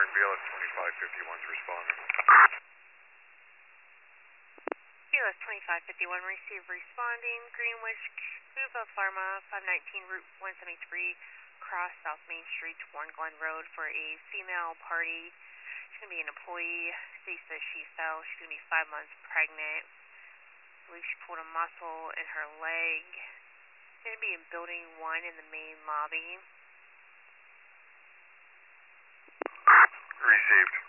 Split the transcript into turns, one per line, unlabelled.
and BLS 2551's responding.
BLS 2551, receive responding. Greenwich, Cuba Pharma, 519 Route 173, cross South Main Street, Warren Glen Road for a female party. She's going to be an employee. States that she fell. She's going to be 5 months pregnant. I believe she pulled a muscle in her leg. She's going to be in building 1 in the main lobby.
Received.